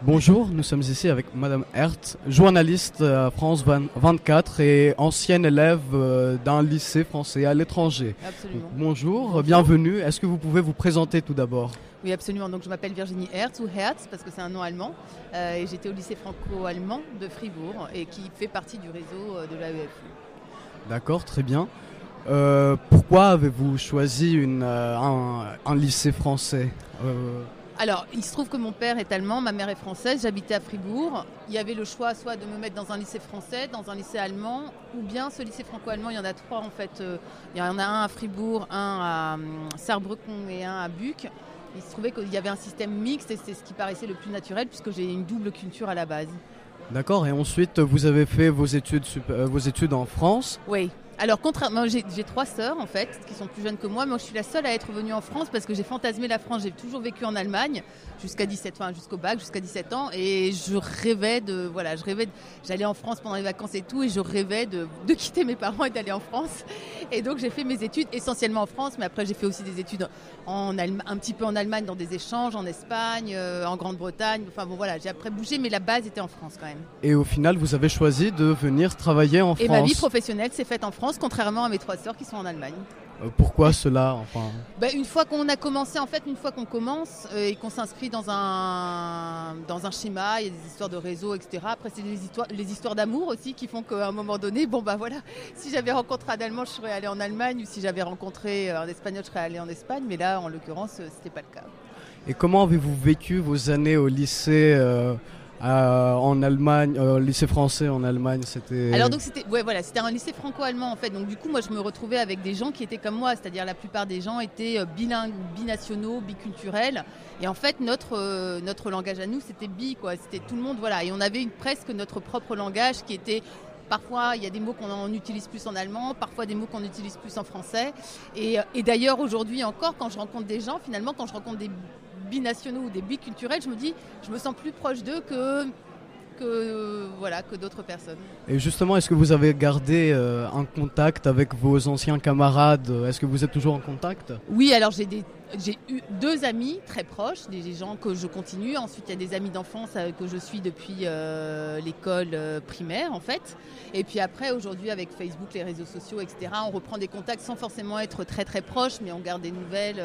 Bonjour, nous sommes ici avec Madame Hertz, journaliste à France 24 et ancienne élève d'un lycée français à l'étranger. Absolument. Bonjour, bienvenue. Est-ce que vous pouvez vous présenter tout d'abord ? Oui, absolument. Donc, je m'appelle Virginie Hertz ou Hertz parce que c'est un nom allemand. Et j'étais au lycée franco-allemand de Fribourg et qui fait partie du réseau de l'AEFE. D'accord, très bien. Pourquoi avez-vous choisi un lycée français ? Alors, il se trouve que mon père est allemand, ma mère est française, j'habitais à Fribourg. Il y avait le choix soit de me mettre dans un lycée français, dans un lycée allemand, ou bien ce lycée franco-allemand, il y en a trois en fait. Il y en a un à Fribourg, un à Saarbrücken et un à Buc. Il se trouvait qu'il y avait un système mixte et c'est ce qui paraissait le plus naturel puisque j'ai une double culture à la base. D'accord, et ensuite vous avez fait vos études en France ? Oui. Alors, contrairement, j'ai trois sœurs en fait, qui sont plus jeunes que moi. Moi, je suis la seule à être venue en France parce que j'ai fantasmé la France. J'ai toujours vécu en Allemagne jusqu'au bac, jusqu'à 17 ans. Et j'allais en France pendant les vacances et tout. Et je rêvais de quitter mes parents et d'aller en France. Et donc, j'ai fait mes études essentiellement en France. Mais après, j'ai fait aussi des études un petit peu en Allemagne, dans des échanges, en Espagne, en Grande-Bretagne. Enfin bon, voilà, j'ai après bougé, mais la base était en France quand même. Et au final, vous avez choisi de venir travailler en France. Et ma vie professionnelle s'est faite en France, contrairement à mes trois sœurs qui sont en Allemagne. Pourquoi cela Une fois qu'on commence et qu'on s'inscrit dans un schéma, il y a des histoires de réseau, etc. Après, c'est les histoires d'amour aussi qui font qu'à un moment donné, si j'avais rencontré un Allemand, je serais allée en Allemagne, ou si j'avais rencontré un Espagnol, je serais allée en Espagne. Mais là, en l'occurrence, c'était pas le cas. Et comment avez-vous vécu vos années au lycée en Allemagne, lycée français en Allemagne, c'était... Alors donc c'était un lycée franco-allemand en fait. Donc du coup moi je me retrouvais avec des gens qui étaient comme moi, c'est-à-dire la plupart des gens étaient bilingues, binationaux, biculturels. Et en fait notre langage à nous c'était quoi. C'était tout le monde Et on avait presque notre propre langage qui était... Parfois, il y a des mots qu'on utilise plus en allemand, parfois des mots qu'on utilise plus en français. Et d'ailleurs, aujourd'hui encore, quand je rencontre des gens, finalement, quand je rencontre des binationaux ou des biculturels, je me sens plus proche d'eux que d'autres personnes. Et justement, est-ce que vous avez gardé un contact avec vos anciens camarades ? Est-ce que vous êtes toujours en contact ? Oui, alors j'ai eu deux amis très proches, des gens que je continue. Ensuite, il y a des amis d'enfance que je suis depuis l'école primaire, en fait. Et puis après, aujourd'hui, avec Facebook, les réseaux sociaux, etc., on reprend des contacts sans forcément être très, très proches, mais on garde des nouvelles.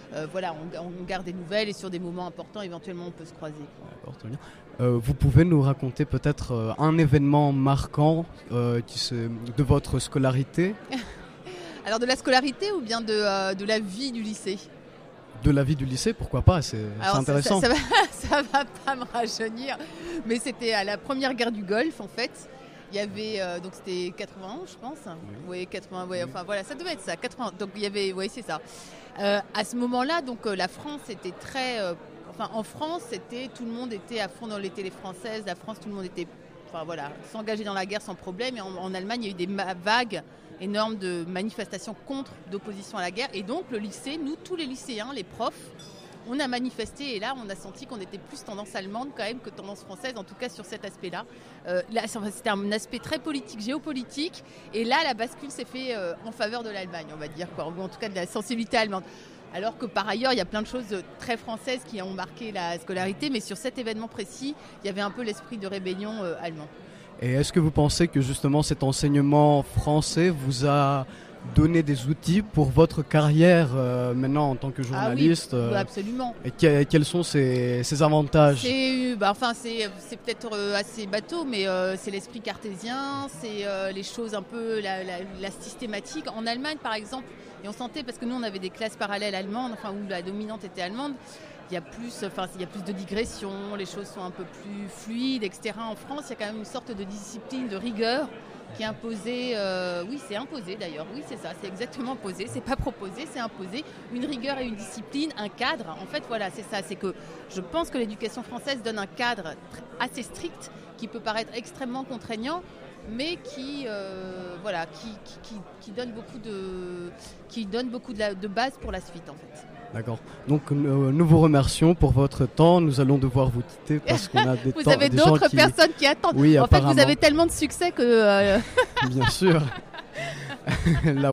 On garde des nouvelles et sur des moments importants, éventuellement, on peut se croiser. D'accord, très bien. Vous pouvez nous raconter peut-être un événement marquant de votre scolarité ? Alors, de la scolarité ou bien de la vie du lycée ? De la vie du lycée, pourquoi pas, c'est intéressant. Ça va pas me rajeunir, mais c'était à la première guerre du Golfe en fait. Il y avait, donc c'était 91 je pense. Oui, 80, ouais, enfin voilà, ça devait être ça, 80. Donc il y avait, oui c'est ça. À ce moment-là, donc la France était très... en France, tout le monde était à fond dans les télés françaises. La France, tout le monde était s'engager dans la guerre sans problème. Et en Allemagne, il y a eu des vagues énormes de manifestations d'opposition à la guerre. Et donc, le lycée, nous, tous les lycéens, les profs, on a manifesté. Et là, on a senti qu'on était plus tendance allemande quand même que tendance française, en tout cas sur cet aspect-là. Là, c'était un aspect très politique, géopolitique. Et là, la bascule s'est faite en faveur de l'Allemagne, on va dire, ou en tout cas de la sensibilité allemande. Alors que par ailleurs, il y a plein de choses très françaises qui ont marqué la scolarité, mais sur cet événement précis, il y avait un peu l'esprit de rébellion allemand. Et est-ce que vous pensez que justement cet enseignement français vous a donné des outils pour votre carrière maintenant en tant que journaliste ? Oui, absolument. Et quels sont ces avantages ? C'est peut-être assez bateau, mais c'est l'esprit cartésien, c'est les choses un peu, la systématique. En Allemagne, par exemple, et on sentait, parce que nous, on avait des classes parallèles allemandes, où la dominante était allemande, il y a plus de digression, les choses sont un peu plus fluides, etc. En France, il y a quand même une sorte de discipline, de rigueur qui est imposée. C'est imposé d'ailleurs. Oui, c'est ça, c'est exactement imposé. C'est pas proposé, c'est imposé. Une rigueur et une discipline, un cadre. En fait, voilà, c'est ça. C'est que je pense que l'éducation française donne un cadre assez strict qui peut paraître extrêmement contraignant, mais qui donne beaucoup de base pour la suite, en fait. D'accord. Donc nous vous remercions pour votre temps. Nous allons devoir vous quitter parce qu'on a vous avez d'autres personnes qui attendent. Oui, en fait, vous avez tellement de succès que... Bien sûr.